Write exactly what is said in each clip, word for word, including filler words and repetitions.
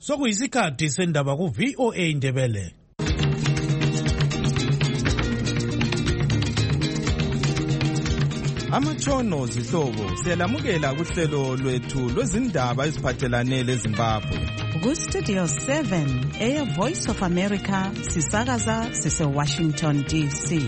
Sokuyisikhathi sendaba ku V O A Indebele. Amatshono zihlobo siyalamukela kuhlelo lwethu lwezindaba eziphathelane leZimbabwe. Ku Studio seven eya Voice of America sisakaza sise Washington D C.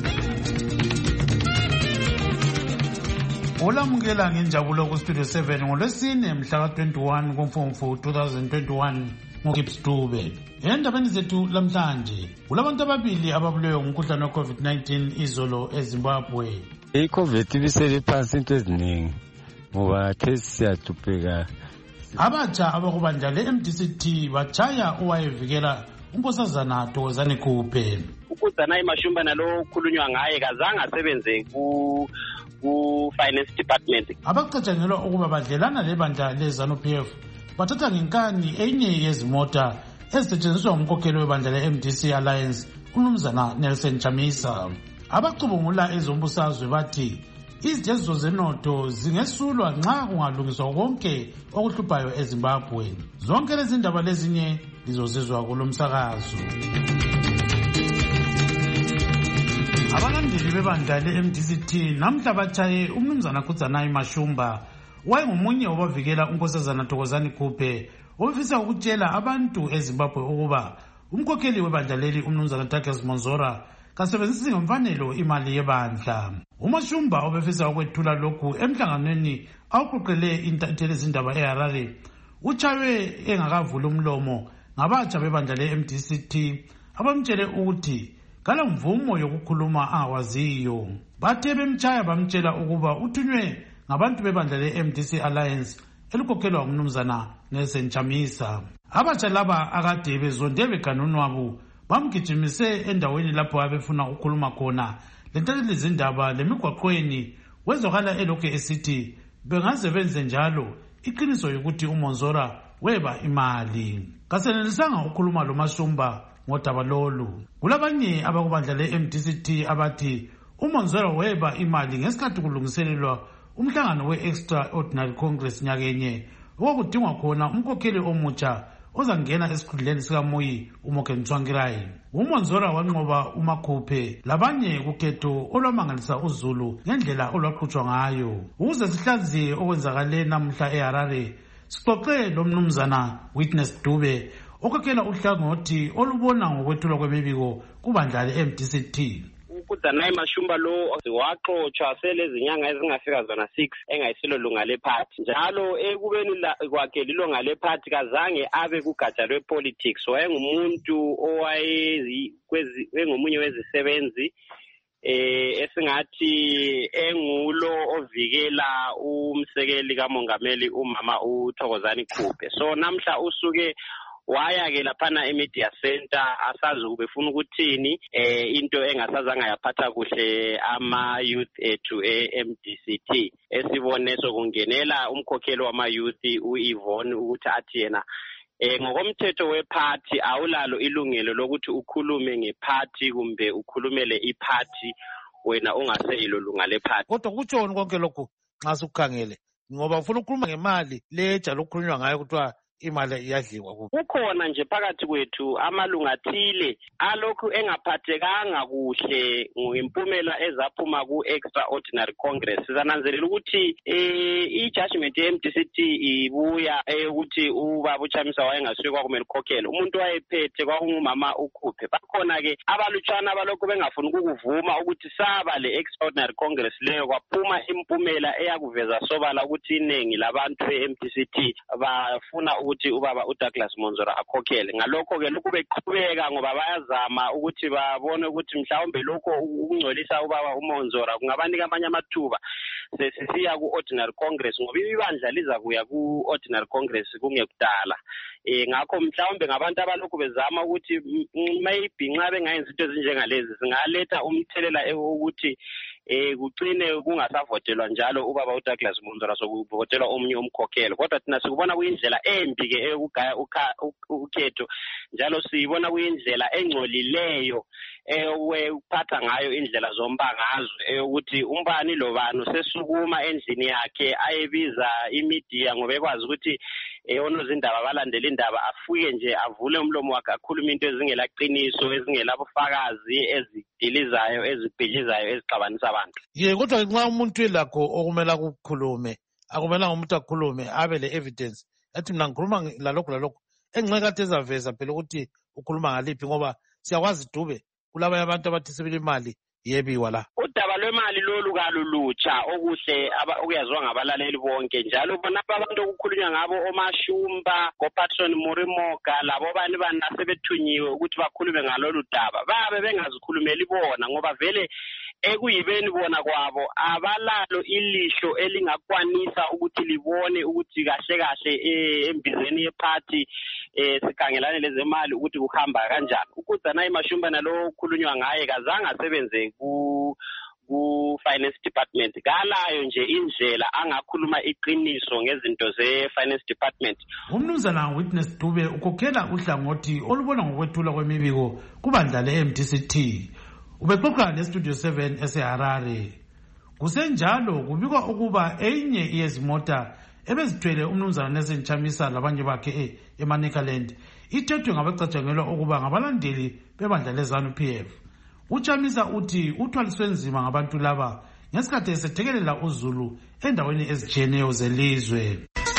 Olamukela ngenjabulo ku Studio seven ngolwesine mhla ka twenty-one kuMfumfu twenty twenty-one ngoKips Dube. Endabeni zethu lamhlanje kulabantu ababili ababulewe ngumkhuhlane wa COVID nineteen izolo eZimbabwe. I-COVID ibisele phansi into eziningi ngoba test siyathupheka. Abatsha abakubandla le-M D C T batshaya owayevikela unkosazana Thokozani Khuphe. UKudzanayi Mashumba nalo khulunywa ngaye kazange asebenze ku ku finance department. Abacatshangelwa ukuba badlelana lebandla le-ZANU P F bathatha ngenkani enye yezimota ezisetshenziswa ngumkhokheli webandla le-M D C Alliance uMnumzana Nelson Chamisa. Abacubungula ezombusazwe bathi izijeziso zenotho zingesulwa nxa kungalungiswa konke okuhluphayo eZimbabwe. Zonke lezi ndaba lezinye lizozizwa kulomsakazo. Abalandeli bebandla le-M D C T namhla batshaye uMnumzana Kudzanayi Mashumba wayengomunye obavikela unkosazana Thokozani Khuphe ofisa ukutshela abantu eZimbabwe ukuba umkhokheli webandla leli uMnumzana Douglas Monzora kasebenzisi ngemfanelo imali yebandla. uMashumba obefisa ukwethula lokhu emhlanganweni awuqoqele intelezindaba eHarare utshaywe engakavula umlomo ngabatsha bebandla le-M D C T abamtshele ukuthi kala mvumo yokukhuluma awaziyo. Bathe bemtshaya bamtshela ukuba uthunywe ngabantu bebandla le-M D C Alliance elikhokhelwa uMnumzana Nelson Chamisa. Abatsha laba akade bezonde beganunwabu bamgijimise endaweni lapho abefuna ukukhuluma khona lentelezindaba lemigwaqweni wezwakala elokhu esithi bengaze benze njalo iqiniso yokuthi uMonzora weba imali. Kasenelisanga ukukhuluma loMashumba ngodaba lolu. Kulabanye abakubandla le-M D C T abathi uMonzora weba imali ngesikhathi kulungiselelwa umhlangano we-Extraordinary Congress nyakenye okudingwa khona umkhokheli omutsha ozangena esikhundleni sikaMoyi uMorgan Tsvangirai. uMonzora wanqoba uMakhuphe labanye kukhetho olwamangalisa uZulu ngendlela olwaqhutshwa ngayo. Ukuze sihlaziye okwenzakale namhla eHarare sixoxe lomnumzana Witness Dube okhokhela uhlangothi olubona ngokwethulwa kwemibiko kubandla le-M D C T. uKudzanayi Mashumba lo waxotsha selezinyanga ezingafika zona six engayisilo lunga lephathi. Njalo ekubeni kwakhe lilunga lephathi kazange abe kugatsha lwepolitics. Wayengumuntu owayezi engomunye wezisebenzi eh esingathi engulo ovikela umsekeli kamongameli umama uThokozani Khuphe. So namhla usuke waya ke laphana eMedia Center asazi ubefuna ukuthini eh into engasazanga yaphatha kuhle ama youth ethu e-M D C T. Esibone sokungenela umkhokheli wama youth uYvonne ukuthi athi yena eh ngokomthetho weparty awulalo ilungelo lokuthi ukhulume ngeparty kumbe ukhulumele iparty wena ungaseyilo lunga leparty. Kodwa kutshoni konke lokho nxa sikukhangele ngoba ufuna ukukhuluma ngemali leja lokukhulunywa ngayo kuthiwa imali iyadliwa. Kukhona nje phakathi kwethu amalunga athile alokhu engaphathekanga kuhle ngempumela ezaphuma ku-Extraordinary Congress. Sizananzelela ukuthi eh i-judgment ye-M D C T ibuya ukuthi ubaba uChamisa wayengasuke kwakumele ukhokhele umuntu wayephethe kwakungumama uKhuphe. Bakhona ke abalutshana abalokhu bengafuni ukuvuma ukuthi saba le-Extraordinary Congress leyo kwaphuma impumela eyakuveza sobala ukuthi iningi labantu be-M D C T bafuna ukuthi ubaba uDouglas Monzora akhokhele. Ngalokho ke lokhu beqhubeka ngoba bayazama ukuthi babone ukuthi mhlawumbe lokho ukungcolisa ubaba uMonzora kungabanika amanye amathuba sesisiya ku-Ordinary Congress ngoba ibandla liza kuya ku-Ordinary Congress kungekudala. Eh ngakho mhlawumbe ngabantu abalokhu bezama ukuthi maybe nxa bengayenza into ezinjengalezi singaletha umthelela ukuthi eh kucine kungasavotelwa njalo ubaba uDouglas Monzora sokuvotelwa omunye umkhokheli. Kodwa thina sikubona kuyindlela embi ke ekugaya ukhetho njalo siyibona kuyindlela engcolileyo ewephatha ngayo indlela zombangazwe eyokuthi umbani lo banu sesukuma endlini yakhe ayebiza imedia ngoba ekwazi ukuthi eh onozindaba balandela indaba afike nje avule umlomo wakhe akhuluma into ezingelaqiniso ezingelabufakazi ezidilizayo ezibhijizayo ezixabanisa abantu. Ye kodwa nxa umuntu elakho okumela ukukhulume akumela umuntu akhulume abe le evidence athi mina ngikhuluma lalokho lalokho engxekathi ezaveza phela ukuthi ukhuluma ngaliphi ngoba siyakwazi Dube kulaba abantu abathi sebele imali yebiwa la. Udaba lwemali lolu kalulutsha okuhle okuyaziwa ngabalaleli bonke njalo bona abantu okukhulunywa ngabo oMashumba goPatron Murimoga labo bani banasebethunyiwe ukuthi bakhulume ngalolu daba babe bengazikhulumeli bona ngoba vele ekuyibeni bona kwabo abalalo ilihlo elingakwanisa ukuthi libone ukuthi kahle kahle embizeni yeparty eh sikhangelane lezemali ukuthi kuhamba kanjani. Ukudzana iMashumba nalo khulunywa ngaye kazange asebenze ku ku finance department kalayo nje indlela angakhuluma iqiniso ngezinto ze finance department. Umnumzana Witness Dube ukhokhela uhlangothi olubona ngokwethula kwemibiko kubandla le-M D C T. Ubexoxa nestudio seven eseHarare. Kusenjalo kubikwa ukuba enye yezimota ebezithwele umnumzana Nelson Chamisa labanye bakhe eManicaland ithethwe ngabacatshangelwa ukuba ngabalandeli bebandla leZANU P F. Uchamisa uthi uthwaliswe nzima ngabantu laba ngesikhathi esethekelela uZulu endaweni ezitshiyeneyo zelizwe.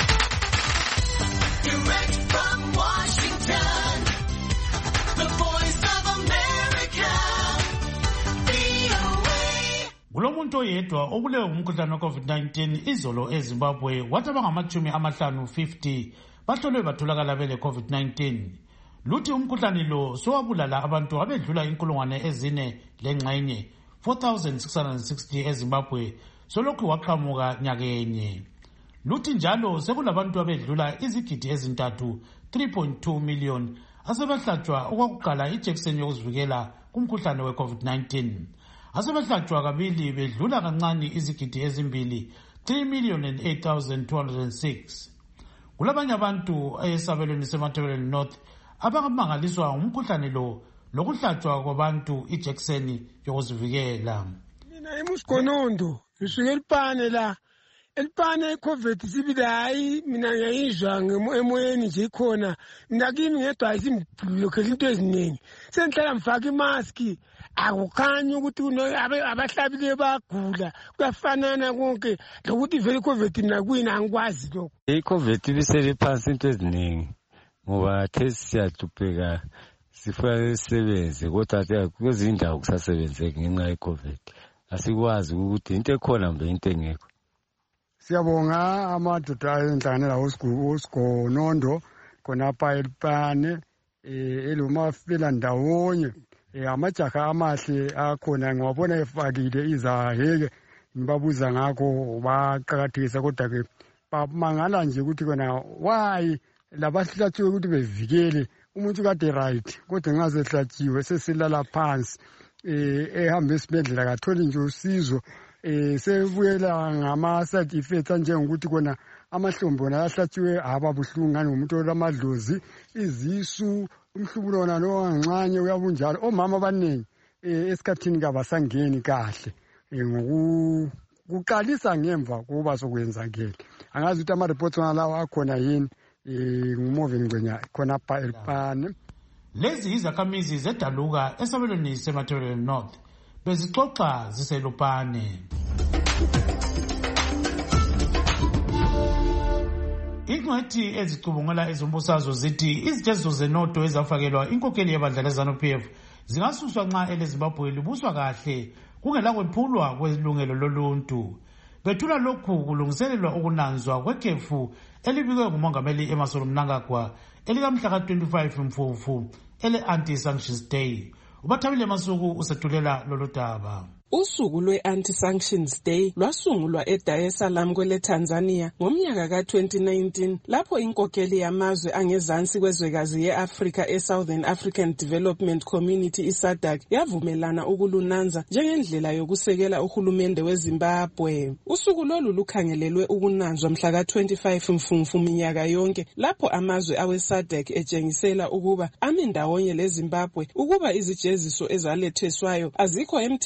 Kulomuntu oyedwa obulewe umkhuhlane we-COVID nineteen izolo eZimbabwe wathi abangamachumi amahlanu fifty bahlolwe batholakala bele COVID nineteen. Luthi umkhuhlane lo sowabulala abantu abedlula inkulungwane ezine lengxenye four thousand six hundred sixty eZimbabwe solokhu waqhamuka nyakenye. Luthi njalo sekulabantu abedlula izigidi ezintathu three point two million asebehlatshwa okwakuqala ijekiseni yokuzivikela kumkhuhlane we-COVID nineteen. Asebehlatshwa kabili bedlula kancane izigidi ezimbili three million and eight thousand two hundred six. Kulabanye abantu esabelweni seMatabeleland North abangamangaliswa umkhuhlane lo lokuhlatshwa kwabantu ijekiseni yokuzivikela. Mina eMuskonondo ngisuke elipane la elipane iCovid sibili hayi mina ngiyizwa emoyeni nje ikhona mina kimi ngedwa isimblokela into eziningi senhlala mfaka imask akukhanyi ukuthi abahlabile bagula kuyafanana konke lokuthi vele iCovid mina kuyina angikwazi lokho. iCovid ibisele phansi into eziningi ngoba test siyahlupheka sifuna sisebenze kodwa kwezinye indawo kusasebenzeki ngenxa yeCovid asikwazi ukuthi into ekhona mbe into engekho. Siyabonga amadoda enhlangane lawo uSigonondo khonapha elipane elomafela ndawonye amajaha amahle akhona ngiwabona efakile izaheke ngibabuza ngakho baqakathekisa kodwa ke bamangala nje ukuthi kona why labahlatshiwe ukuthi bevikele umuntu kade right kodwa nxa sehlatshiwe sesilala phansi ehamba esibhedlela katholi nje usizo eh sebuyela ngama side effects njengokuthi kona amahlombe wona ahlatshiwe ababuhlungu ngani umuntu olamadlozi izisu umhlubulo wona lo ngancane uyabunjalo omama abaningi esikhathini kabasangeni kahle ngokuqalisa ngemva kuba sokwenzakele angazi ukuthi ama reports wona lawa akhona yini ngumoveni ngwenya khona pha elipane. Lezi izakhamizi zedaluka esabelweni seMatabeleland North bezixoxa ziselupane. Ingxethi ezicubungula ezombusazwe zithi izitezo zenoto ezafakelwa inkokheli yebandla leZANU P F zingasuswa nxa eleZimbabwe libuswa kahle kungela kwephulwa kwelungelo loluntu. Bethula lokhu kulungiselelwa ukunanzwa kwekhefu elibikwe ngumongameli Emmerson Mnangagwa elikamhla twenty-five Mfumfu ele anti-sanctions day. Ubathabile Masuku usethulela lolu daba. Usuku lwe-Anti-Sanctions Day lwasungulwa e-Dar es Salaam kwele Tanzania ngomnyaka ka twenty nineteen lapho inkokheli yamazwe angezansi kwezwekazi ye-Afrika e-Southern African Development Community i-SADC yavumelana ukulunanza njengendlela yokusekela uhulumende weZimbabwe. Usuku lolu lukhangelelwe ukunanzwa mhla ka twenty-five Mfumfu minyaka yonke lapho amazwe awe-SADC etshengisela ukuba ame ndawonye leZimbabwe ukuba izijeziso ezaletheswayo azikho emthethweni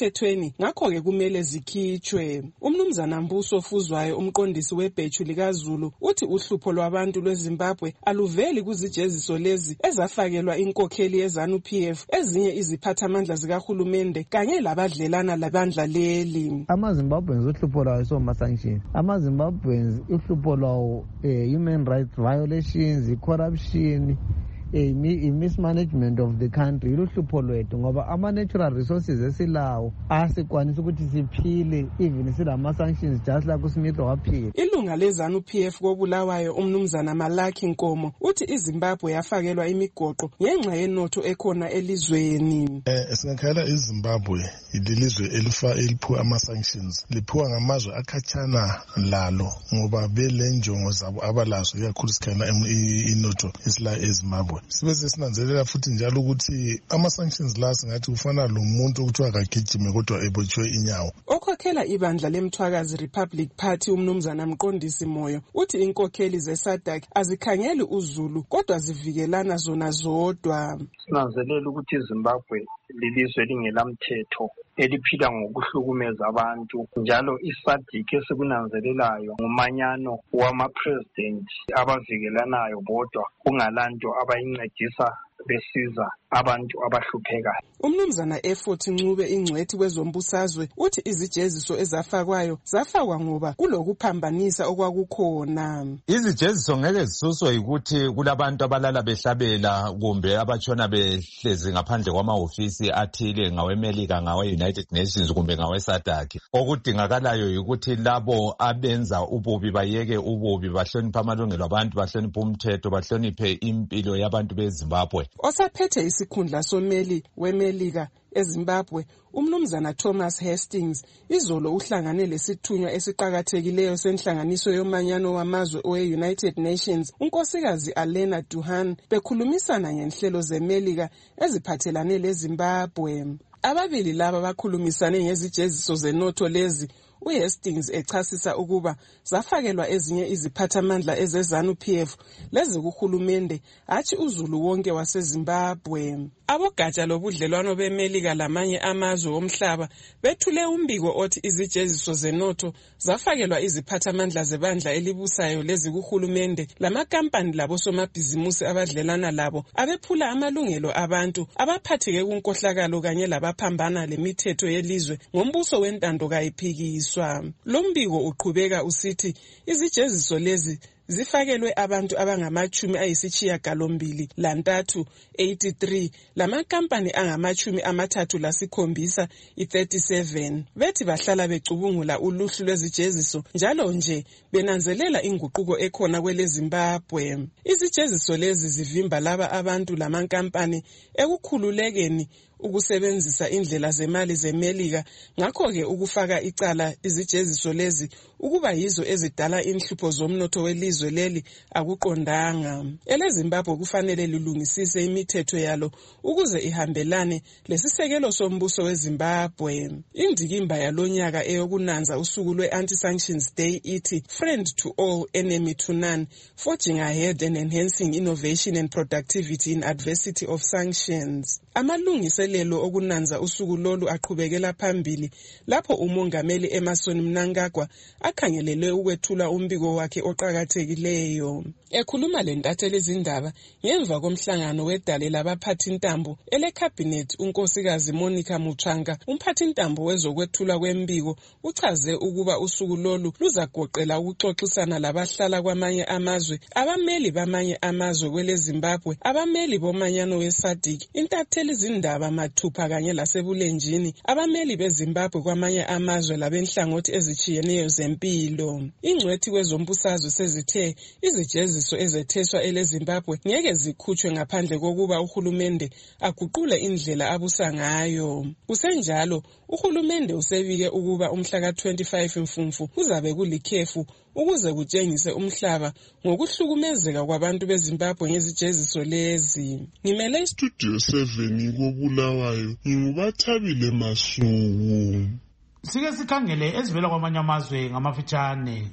eziningi ngakho-ke kumele zikhitshwe. Umnumzana Mbuso Fuzwayo, umqondisi webheju likaZulu, uthi uhlupho lwabantu lweZimbabwe aluveli kuzijeziso lezi ezafakelwa inkokheli ye-ZANU P F, ezinye iziphathamandla zikahulumende kanye labadlelana labandla leli. Ama-Zimbabweans uhlupho lwawo isoma-sanction. Ama-Zimbabweans uhlupho lwawo eh, human rights violations, i-corruption, a mismanagement of the country. Iluhlupho lwethu ngoba ama-natural resources esilawo asikwanisa ukuthi siphile even silama-sanctions just like uSmith waphila. Ilunga le-ZANU P F koBulawayo umnumzana Malaki Nkomo uthi iZimbabwe yafakelwa imigoqo ngenxa yenotho ekhona elizweni. Eh singakhala iZimbabwe ilizwe elifa eliphiwa ama-sanctions liphiwa ngamazwe akhatshana lalo ngoba belenjongo zabo abalazo ikakhulu sikhana inotho isila eZimbabwe. Sibe sesinanzelela futhi njalo ukuthi ama-sanctions la singathi kufana lo muntu ukuthiwa akagijime kodwa ebotshwe inyawo. Okhokhela ibandla lemthwakazi Republic Party umnumzana Mqondisi Moyo uthi inkokheli ze-SADC azikhangeli uZulu kodwa zivikelana zona zodwa. Sinanzelela ukuthi iZimbabwe lilizwe lingelamthetho eliphila ngokuhlukumeza abantu, njalo i-SADC esikunanzelelayo ngumanyano wama-president abavikelanayo bodwa kungalanto abayincedisa besiza abantu abahluphekayo. Umnumzana Effort Ncube ingcwethi kwezombusazwe uthi izijeziso ezafakwayo zafakwa ngoba kulokuphambanisa okwakukhona. Izijeziso ngeke zisuswe ukuthi kulabantu abalala behlabela kumbe abatshona behlezi ngaphandle kwamahofisi athile ngaweMelika, ngawe-United Nations kumbe ngawe-SADC. Okudingakalayo ukuthi labo abenza ububi bayeke ububi, bahloniphe amalungelo abantu, bahloniphe umthetho, bahloniphe impilo yabantu beZimbabwe. Osaphethe isikhundla someli weMelika eZimbabwe umnumzana Thomas Hastings izolo uhlangane lesithunywa esiqhakathekileyo senhlanganiso yomanyano wamazwe owe-United Nations unkosikazi Alena Duhan bekhulumisana ngenhlelo zeMelika eziphathelane leZimbabwe. Ababili laba bakhulumisane ngezijeziso zenotho lezi, uHastings echasisa ukuba zafakelwa ezinye iziphathamandla eze-ZANU P F lezi kuhulumende athi uZulu wonke waseZimbabwe. Abogatsha lobudlelwano beMelika lamanye amazwe omhlaba bethule umbiko othi izijeziso zenotho zafakelwa iziphathamandla zebandla elibusayo lezi kuhulumende lamakampani labosomabhizimusi abadlelana labo abephula amalungelo abantu abaphatheke kunkohlakalo kanye labaphambana lemithetho yelizwe ngombuso wentando kayiphikiswa. Lombiko uqhubeka usithi izijeziso lezi zifakelwe abantu abangamachumi ayisitshiya galombili lantathu eighty-three lamakampani angamachumi amathathu lasikhombisa i-thirty-seven bethi bahlala becubungula uluhlu lwezijeziso njalo nje benanzelela inguquko ekhona kwele Zimbabwe. Izijeziso lezi zivimba laba abantu lamankampani ekukhululekeni ukusebenzisa indlela zemali zeMelika, ngakho-ke ukufaka icala izijeziso lezi ukuba yizo ezidala inhlupho zomnotho welizwe leli akuqondanga. EleZimbabwe kufanele lilungisise imithetho yalo ukuze ihambelane lesisekelo sombuso weZimbabwe. Indikimba yalonyaka eyokunanza usuku lwe-Anti-Sanctions Day ithi Friend to all, enemy to none, forging ahead and enhancing innovation and productivity in adversity of sanctions. Amalungiselelo okunanza usuku lolu aqhubekela phambili lapho umongameli Emmerson Mnangagwa akhangelelwe ukwethula umbiko wakhe oqhakathekileyo. Ekhuluma lentatheli izindaba ngemva komhlangano wedale labaphathintambo elecabinet, unkosikazi Monica Muchanga, umphathintambo wezokwethula kwembiko, uchaze ukuba usuku lolu luzagoqela ukuxoxisana labahlala kwamanye amazwe, abameli bamanye amazwe kwele Zimbabwe, abameli bomanyano we-SADC, intatheli izindaba mathupha kanye lasebulenjini, abameli beZimbabwe kwamanye amazwe labenhlangothi ezitshiyeneyo zempilo. Ingcwethi kwezombusazwe sezithe izijeziso ezetheswa eleZimbabwe ngeke zikhutshwe ngaphandle kokuba uhulumende aguqule indlela abusa ngayo. Kusenjalo, uhulumende usebike ukuba umhla ka twenty-five Mfumfu kuzabe kulikhefu ukuze kutshengise umhlaba ngokuhlukumezeka kwabantu beZimbabwe ngezijeziso lezi. Ngimele Studio seven koBulawayo, nginguBathabile Masuku. Sike sikhangele ezivela kwamanye amazwe ngamafitshane.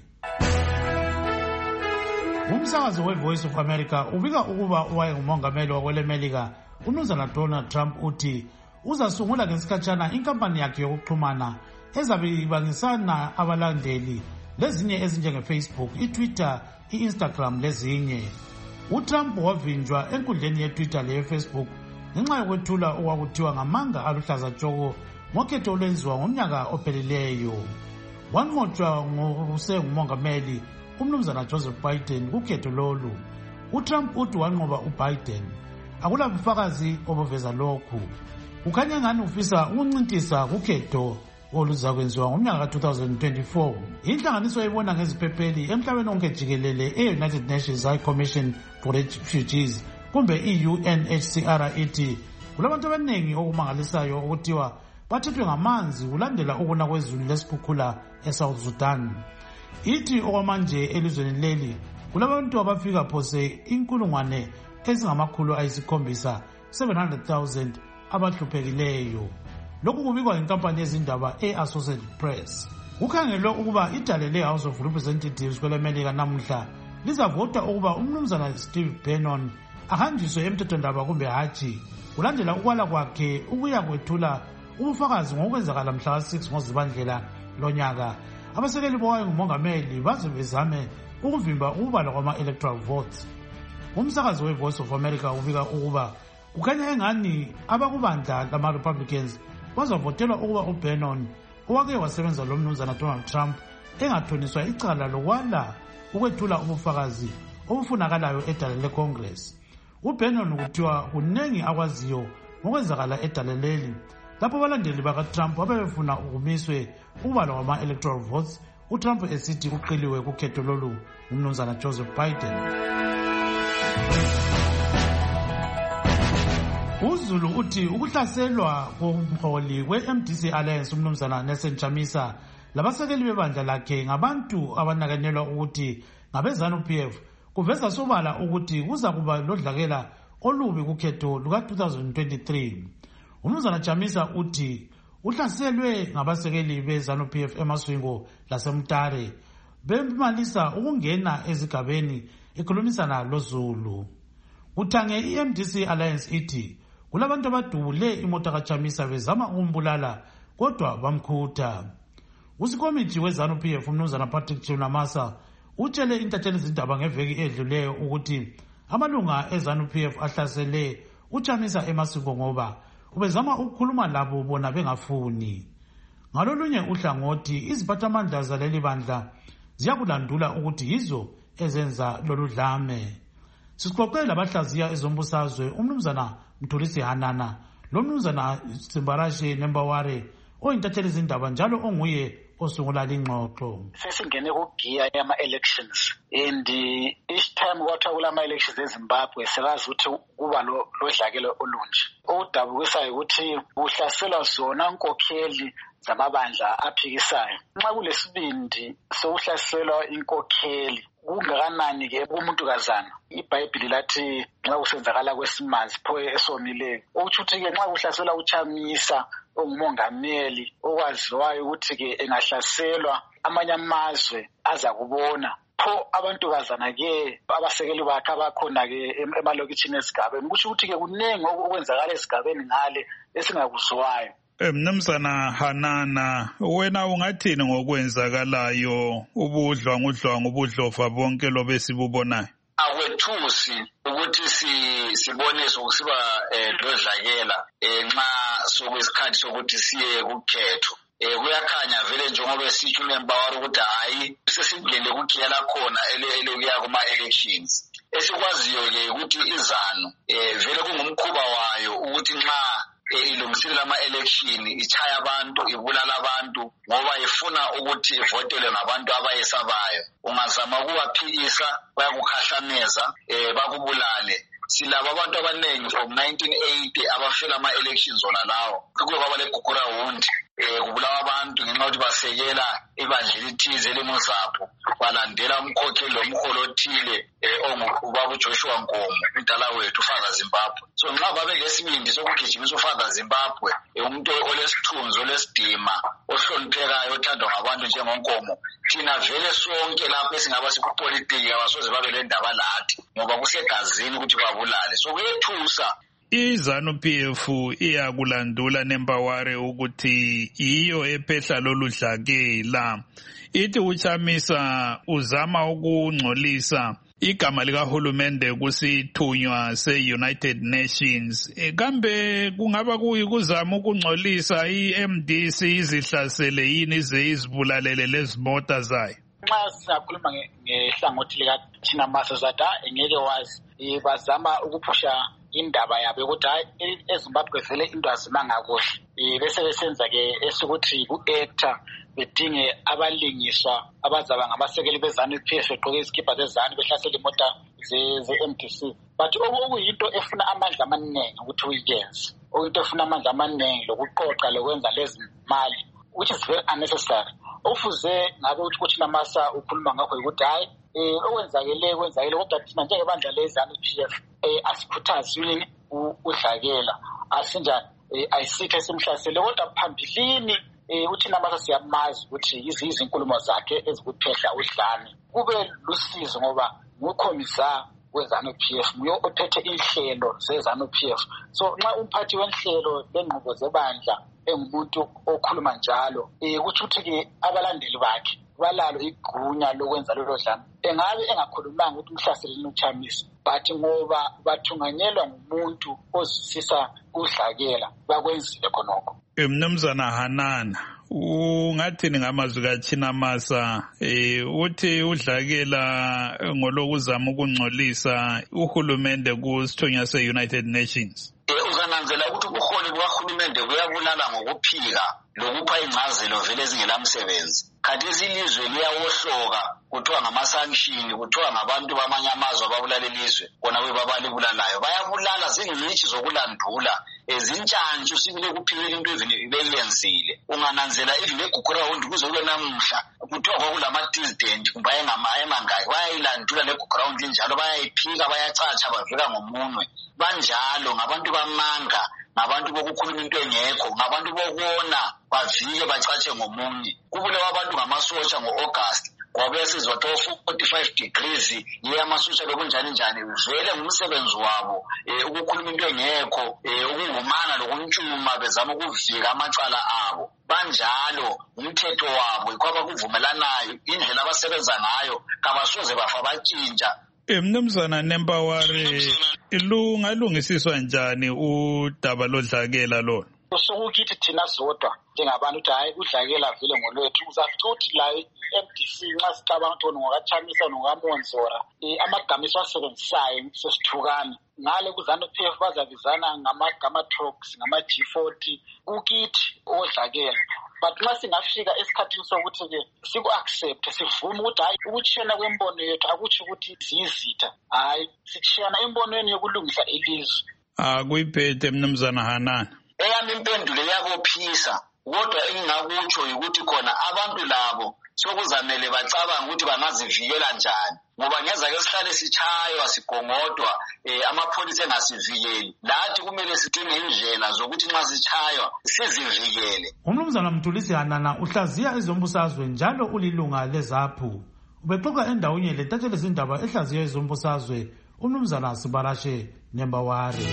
Umsakazo we-Voice of America ubika ukuba owayengumongameli wakweleMelika uMnumzana Donald Trump uthi uzasungula ngesikhatshana inkampani yakhe yokuxhumana ezabe ibangisana abalandeli lezinye ezinjenge-Facebook, i-Twitter, i-Instagram lezinye. uTrump wavinjwa enkundleni ye-Twitter leye-Facebook ngenxa yokwethula okwakuthiwa ngamanga aluhlaza tshoko ngokhetho olwenziwa ngomnyaka ophelileyo. Wanqotshwa ngokusengumongameli umnumzana Joseph Biden kukhetho lolu. uTrump uthi wanqoba uBiden. Akula bufakazi obuveza lokhu. Kukhanya ngani ufisa ukuncintisa kukhetho oluzakwenziwa ngomnyaka ka two thousand twenty-four. Inhlanganiso ebona ngeziphepheli emhlabeni wonke jikelele e-United Nations High Commission for Refugees kumbe i-U N H C R ithi kulabantu abaningi okumangalisayo ukuthiwa bathethwe ngamanzi kulandela ukuna kwezulu lesikhukhula eSouth Sudan. Ithi okwamanje elizweni leli kulabantu abafika phose inkulungwane ezingamakhulu ayisikhombisa seven hundred thousand abahluphekileyo. Lokhu kubikwa inkampani yezindaba e-Associated Press. Kukhangelwe ukuba idale le-House of Representatives kwelemelika namuhla lizavota ukuba umnumzana Steve Bannon ahanjiswe emthethwandaba kumbe hatshi kulandela ukwala kwakhe ukuya kwethula ubufakazi ngokwenzakala mhla six ngoZibandlela lonyaka. Abasekeli bowayo ngumongameli baze bezame ukuvimba ukubalwa kwama-electoral votes. Umsakazi we-Voice of America ubika ukuba kukhanya engani abakubandla lama-Republicans bazavotelwa ukuba uBannon owake wasebenza lo mnumzana Donald Trump engathoniswa icala lokwala ukwethula ubufakazi obufunakalayo edale leCongress. uBannon kuthiwa kunengi akwaziyo ngokwenzakala edale leli lapho abalandeli bakaTrump abebefuna ukumiswe ukubalwa kwama-electoral votes, uTrump esithi uqiliwe kukhetho lolu umnumzana Joseph Biden. uZulu uthi ukuhlaselwa komholi we-M D C Alliance umnumzana Nelson Chamisa labasekeli bebandla lakhe ngabantu abanakanelwa ukuthi ngabezanu P F kuveza sobala ukuthi kuza kuba lodlakela olubi kukhetho luka two thousand twenty-three. umnumzana Chamisa uthi uhlaselwe ngabasekeli bezanu P F emaswingo lasemtare bemalisa ukungena ezigabeni ekhulumisana loZulu. Uthange i-M D C Alliance ithi kulabantu abadubule imota kaChamisa bezama ukumbulala kodwa bamkhutha. Usikomiti wezanu P F umnumzana Patrick Chunamasa utshele intatheli izindaba ngeveki edluleyo ukuthi amalunga ezanu P F ahlasele uChamisa emasiko ngoba ubezama ukukhuluma labo bona bengafuni. Ngalolunye uhlangothi iziphathamandla zaleli bandla ziyakulandula ukuthi yizo ezenza lolu dlame. Sixoxela abahlaziya ezombusazwe umnumzana Mthulisi Hanana lo mnumzana Simbarashe Nembaware oyintatheli izindaba njalo onguye osungula lingxoxo. Sesingene kugiya yama-elections and each time kwathiwa kulama-elections eZimbabwe sekazi ukuthi kuba lodlakelo olunje. Okudabukisayo ukuthi kuhlaselwa zona nkokheli zamabandla aphikisayo. Nxa kulesibindi sokuhlaselwa inkokheli kungakanani ke kumuntu kazana. iBhayibheli lathi nxa kusenzakala kwesimanzi pho esomileyo. Okuthi ukuthi ke nxa kuhlaselwa uChamisa ongumongameli okwaziwayo ukuthi ke engahlaselwa amanye amazwe aza kubona pho abantu kazana ke abasekeli bakhe abakhona ke emalokitshini esigabeni kusho ukuthi ke kunengi okwenzakala esigabeni ngale esingakuzwayo. Mnumzana Hanana, wena ungathini ngokwenzakalayo ubudlwa ngudlwa ngobudlofa bonke lobe sibubonayo? Akwethusi ukuthi sibone sokusiba lodlakela nxa sokwesikhathi sokuthi siye kukhetho. Kuyakhanya vele njengoba sitsho uMembawari ukuthi hayi sesingene kukhiyela khona elekuya kuma-elections. Esikwaziyo ke ukuthi izanu vele kungumkhuba wayo ukuthi nxa ilungiselela ama-election ichaya abantu ibulala abantu ngoba ifuna ukuthi ivotelwe ngabantu abayesabayo. Ungazama ukubaphikisa bayakukhahlameza bakubulale. Silabo abantu abaningi from nineteen eighty abafela ama-elections wona lawo kuke kwaba legugura wundi kubulawa abantu ngenxa yokuthi basekela ibandla elithize elimuzapho balandela umkhokheli lomholo othile ongubaba uJoshua Nkomo umdala wethu uFaza Zimbabwe. So nxa babe lesibindi sokugijimisa uFaza Zimbabwe umuntu olesithunzi olesidima ohloniphekayo othandwa ngabantu njengoNkomo thina vele sonke lapho esingaba sikupolitiki abasoze babe le ndaba lathi ngoba kusegazini ukuthi babulale. So kuyethusa iZANU P F iyakulandula neMpaware ukuthi iyo ephehla lolu dlakela. Ithi uChamisa uzama ukungcolisa igama likahulumende kusithunywa se-United Nations. E, kambe kungaba kuyikuzama ukungcolisa i-M D C izihlasele yini ize izibulalele lezi mota zayo? Nxa siyakhuluma ngehlangothi likaChinamasa zada engeke wazi bazama ukuphusha indaba yabo ukuthi hayi eZimbabwe vele into azimanga kuhle bese besenza-ke esukuthi ku-actor bedinge abalingiswa abazaba ngamasekeli beZANU P F begqoke izikipa zeZANU behlasela imota ze-M D C. But okuyinto efuna amandla amaningi ukuthi uyiyenze, okuyinto efuna amandla amaningi lokuqoqa lokwenza lezi mali, which is very unnecessary. Ofuze ngabe ukuthi kuChinamasa ukhuluma ngakho ukuthi hayi okwenzakele kwenzakele kodwa thina njengebandla leZANU P F asikhuthazi udlakela asinjani ayisithe simhlasele kodwa phambilini uChinamasa siyamazi ukuthi izizi inkulumo zakhe ezikuphehla udlame kube lusizo ngoba ngukhomisa weZANU P F nguye ophethe inhlelo zeZANU P F. So nxa umphathi wenhlelo lengqubo zebandla engumuntu okhuluma njalo ukuthi ukuthi abalandeli bakhe balalo igunya lokwenza lelo dlame engabe engakhulumanga ukuthi umhlaseleni uChamisa but ngoba bathunganyelwa ngumuntu ozisisa udlakela bakwenzile khonokho. Mnumzana Hanana, ungathini ngamazwi kaChinamasa eh uthi udlakela ngolokuzama ukungcolisa uhulumende kusithunywa se-United Nations? Uzananzela ukuthi ubuholi bukahulumende buyabulala ngokuphika lokupha ingcazelo vele ezingelamsebenzi. Kanti izilizwe liyawohloka kuthiwa ngama-sanction, kuthiwa ngabantu bamanye amazwe ababulala ilizwe bona bebabalibulalayo. Bayabulala zingcitshi zokulandula ezintshantshi sibile kuphikela into evini beyenzile. Ungananzela even eGugurawundi kuze kube namuhla kuthiwa kwakulama-dissident kumbe ayemangaki bayayilandula leGugurawundi njalo bayayiphika bayacatsha bavika ngomunwe. Banjalo ngabantu bamanga, ngabantu bokukhuluma into engekho, ngabantu bokubona bavike bacatshe ngomunye. Kubulewa abantu ngamasotsha ngo-August kwabe sizwa forty-five degrees yiye amasotsha lokunjani njani vele ngumsebenzi wabo ukukhuluma into engekho ukungumana lokuntshuma bezama ukuvika amacala abo. Banjalo umthetho wabo ikwaba kuvumelanayo indlela abasebenza ngayo kabasoze bafa batshintsha. Mnumzana Nempaware, lungalungisiswa njani udaba lodlakela lona? Sokukithi thina zodwa njengabantu ukuthi hayi udlakela vele ngolwethu uzafika ukuthi la i-M D C nxa sicabanga ukuthi ngokaChamisa nokaMonzora amagama esiwasebenzisayo sesithukana ngale kuZANU P F bazabizana ngamagama talks ngama-G forty ukithi odlakela. But nxa singafika esikhathini sokuthi-ke siku-accept sivume ukuthi hayi ukutshiyana kwembono yethu akutsho ukuthi siyizitha, hayi sitshiyana embonweni yokulungisa ilizwe. Akuyiphethe Mnumzana Hanana. Eyami impendulo yabophisa kodwa engingakutsho ukuthi khona abantu labo sokuzamele bacabanga ukuthi bangazivikela njani ngoba ngeza ke sihlale sichaywa sigongodwa amapholisa engasivikeli. Lathi kumele sidinge indlela zokuthi nxa sichaywa sizivikele. Umnumzana Mthulisi Hanana uhlaziya ezombusazwe njalo ulilunga leZAPHU. Ubexoxa endaweni letatshele izindaba ehlaziya ezombusazwe umnumzana Sibarashe Nembaware.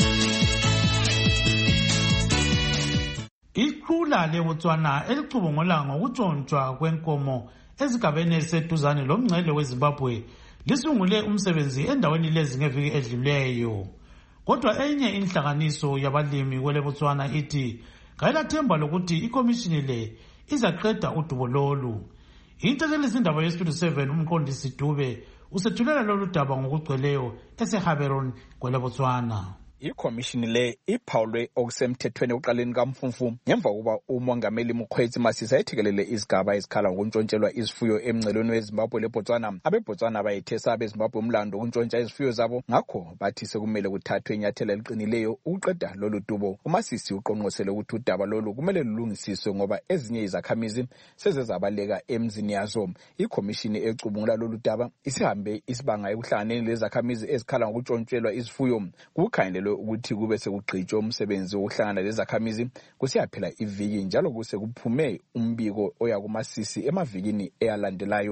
Iqhula leBotswana elicubungula ngokutshontshwa kwenkomo ezigabeni eziseduzane lomngcele weZimbabwe lisungule umsebenzi endaweni lezi ngeviki edluleyo. Kodwa enye inhlanganiso yabalimi kweleBotswana ithi kayilathemba lokuthi ikomishini le izaqeda udubo lolu. Intatheli izindaba yeStudio seven umqondisi Dube usethulela lolu daba ngokugcweleyo eseHaberon kweleBotswana. Ikhomishini le iphawulwe okusemthethweni uqaleni kaMfumfu ngemva kuba umongameli Mokgweetsi Masisi ayethekelele izigaba ezikhala ngokuntshontshelwa izifuyo emngcelweni weZimbabwe leBotswana. AbeBotswana bayethesa abeZimbabwe umlando wokuntshontsha izifuyo zabo, ngakho bathi sekumele kuthathwe inyathelo eliqinileyo ukuqeda lolu dubo. uMasisi uqonqosele ukuthi udaba lolu kumele lulungisiswe ngoba ezinye izakhamizi sezezabaleka emzini yazo. Ikhomishini ecubungula lolu daba isihambe isibanga ekuhlanganeni lezakhamizi ezikhala ngokuntshontshelwa izifuyo. Kukhangelelwe ukuthi kube sekugqitshwa umsebenzi wokuhlangana lezakhamizi kusiyaphela iviki njalo kuse kuphume umbiko oya kuMasisi emavikini eyalandelayo.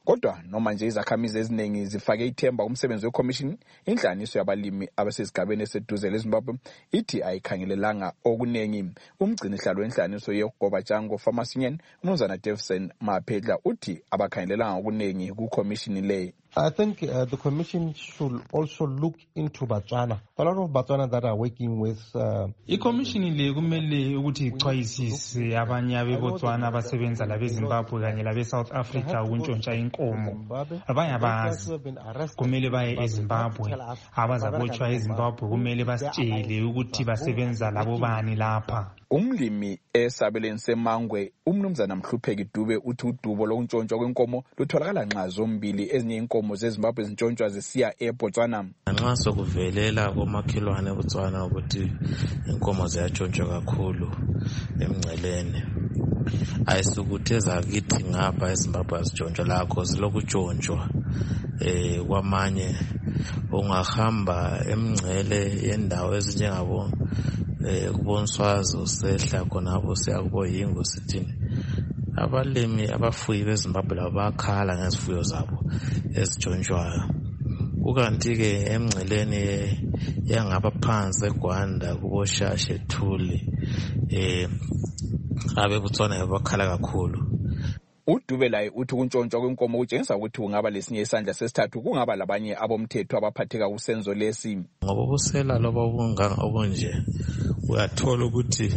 Kodwa noma nje izakhamizi eziningi zifake ithemba kumsebenzi weCommission, inhlanganiso yabalimi abasesigabeni eseduze leZimbabwe ithi ayikhangelelanga okuningi. Umgcinihlalo wenhlanganiso yeGobajango Farmers Union, uMnumzana Davison Maphedla, uthi abakhangelelanga okuningi kuCommission le. I think uh, the Commission should also look into Botswana. A lot of Botswana that are working with... Uh, I-Commission le kumele ukuthi ixwayisise abanye abeBotswana abasebenza labeZimbabwe kanye labe-South Africa ukuntshontsha inkomo. Abanye abazi kumele baye eZimbabwe. Abazabotshwa eZimbabwe kumele basitshele ukuthi basebenza labo bani lapha. Umlimi esabeleni seMangwe, uMnumzana Mhlupheki Dube, uthi udubo lokuntshontshwa kwenkomo lutholakala nxa zombili ezinye inkomo zeZimbabwe zintshontshwa zisiya eBotswana. Nxa sokuvelela komakhelwane eBotswana ukuthi inkomo ziyatshontsha kakhulu emngceleni, ayisukutheza kithi ngapha eZimbabwe azitshontsha lakho zilokutshontshwa eh kwamanye ungahamba emngcele yendawo ezinjengabo eh kubonswazo sehla khonapho siyakubo yingo sithini abalimi abafuyi beZimbabwe labakhala ngezifuyo zabo ezitshontshwayo. Kukanti ke emngceleni yangaba phansi eGwanda kuboshashe Thuli eh abeBotswana bakhala kakhulu. Udube laye uthi ukuntshontsha kwenkomo kutshengisa ukuthi kungaba lesinye isandla sesithathu, kungaba labanye abomthetho abaphatheka kusenzo lesi. Ngoba ubusela loba ubunganga obunje uyathola ukuthi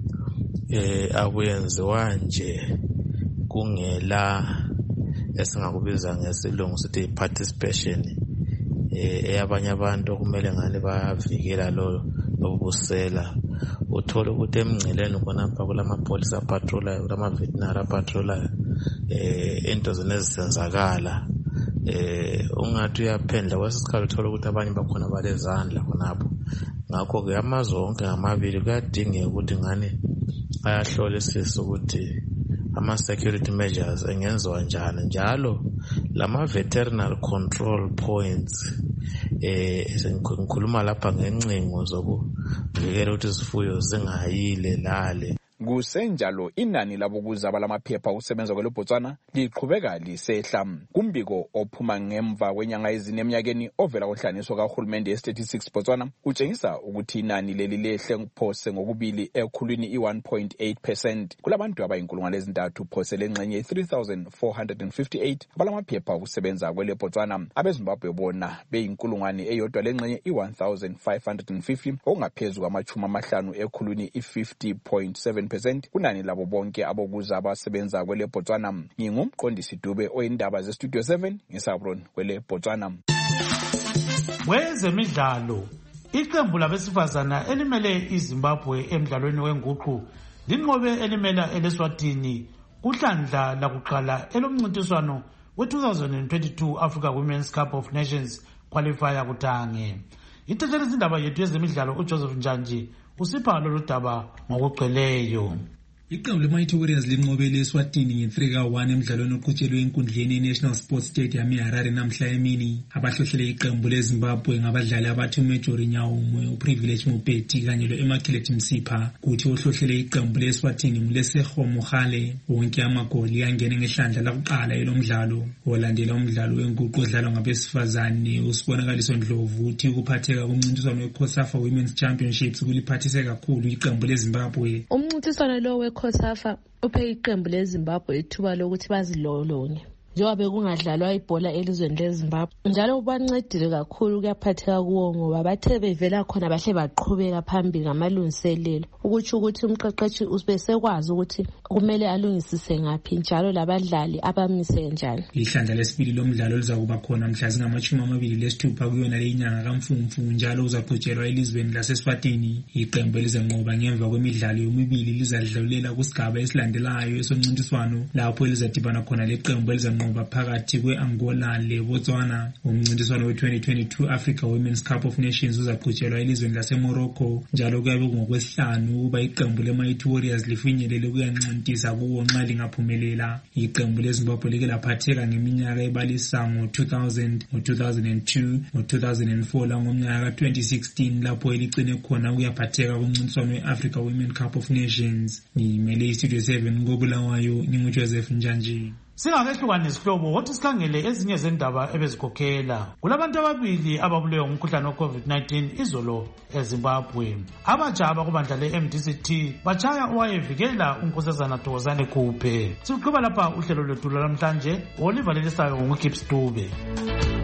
eh akuyenziwa nje kungela esingakubiza ngesilungu sithi participation eh eyabanye abantu kumele ngane bavikela lo lobusela. Uthola ukuthi emngceleni khonapha kulamapolisa patrol kulama veterinary patrol eh into zonezisenzakala eh ungathi uyaphendla kwesikhathi uthola ukuthi abanye bakhona balezandla khonapho. Ngakho ke amazwe onke ngamabili kuyadingeka ukuthi ngane ayahlolisisa ukuthi ama security measures engenziwa njani, njalo lama veterinary control points eh sengikhuluma lapha ngencingo zokuvikela ukuthi izifuyo zingayile lale. Kusenjalo inani labokuza balamaphepha ukusebenza kweleBotswana liqhubeka lisehla. Kumbiko ophuma ngemva kwenyanga ezine eminyakeni ovela kohlanganiso kahulumende ye-thirty-six Botswana utshengisa ukuthi inani leli lehle kuphose ngokubili ekhulwini i-one point eight percent. Kulabantu abayinkulungwane ezintathu phose lengxenye three thousand four hundred fifty-eight balamaphepha ukusebenza kweleBotswana. AbeZimbabwe bona beyinkulungwane eyodwa lengxenye i-one thousand five hundred fifty okungaphezulu kwamachumi amahlanu ekhulwini i-fifty point seven percent kunani labo bonke abokuza abasebenza kweleBotswana. Ngingumqondisi Dube oyindaba zeStudio seven ngeSabron kweleBotswana. Kwezemidlalo, iqembu labesifazana elimele iZimbabwe emidlalweni wenguqu linqobe elimela eleSwatini kuhlandla lakuqala elomncintiswano we-twenty twenty-two Africa Women's Cup of Nations qualifier kutange. Ithethele izindaba yethu yezemidlalo uJoseph Njanji usipha lolu daba ngokugcweleyo. Iqembu le-Mighty Warriors linqobele eSwatini nge-three ka one emidlalweni oqhutshelwe enkundleni ye-National Sports Stadium eHarare namhla emini. Abahlohlele iqembu leZimbabwe ngabadlali abathi uMajori Nyawume, uPrivilege Mupeti kanye lo-Immaculate Msipha, kuthi ohlohlele iqembu le-Eswatini nguLesego Mogale. Wonke amagoli angene ngehlandla lakuqala elomdlalo. Olandela umdlalo wenguqu odlalwa ngabesifazane usibonakaliso Ndlovu uthi ukuphatheka kumncintiswano we-COSAFA Women's Championships kuliphathise kakhulu iqembu leZimbabwe. Umncintiswano lo we-COSAFA uphe iqembu leZimbabwe ithuba lokuthi bazilolonge njengoba bekungadlalwa ibhola elizweni leZimbabwe, njalo bancedile kakhulu kuyaphatheka kuwo ngoba bathe bevela khona bahle baqhubeka phambili ngamalungiselelo ukuthi ukuthi umqeqeshi ubesekwazi ukuthi kumele alungisise ngaphi njalo labadlali abamise njani. Ihlandla lesibili lomdlalo lizakuba khona mhla zingamashumi amabili lesithupha kuyona le inyanga kaMfumfu, njalo uzaqhutshelwa elizweni laseSwatini. Iqembu elizanqoba ngemva kwemidlalo yomibili lizadlulela kusigaba esilandelayo esoncintiswano lapho elizadibana khona leqembu elizanqoba phakathi kwe-Angola leBotswana. Umncintiswano we-twenty twenty-two Africa Women's Cup of Nations uzaqhutshelwa elizweni laseMorocco, njalo kuyabe kungokwesihlanu ukuba iqembu le-Mighty Warriors lifinyelele kuyancintisa kuwo nxa lingaphumelela. Iqembu leZimbabwe like laphatheka ngeminyaka ebalisa ngo-two thousand, ngo-two thousand two, ngo-two thousand four langomnyaka ka-twenty sixteen lapho eligcine khona kuyaphatheka kumncintiswano we-Africa Women's Cup of Nations. Ngimele iStudio seven koBulawayo, nginguJoseph Njanji. Singakehlukanisi hlobo wothi sikhangele ezinye zendaba ebezikhokhela. Kulabantu ababili ababulewe ngumkhuhlane we-COVID nineteen izolo eZimbabwe. Abatsha abakubandla le-M D C T batshaya owayevikela unkosazana Thokozani Khuphe. Siqhuba lapha uhlelo lwethu lwamhlanje. Oliver Lelisayo nguKips Dube.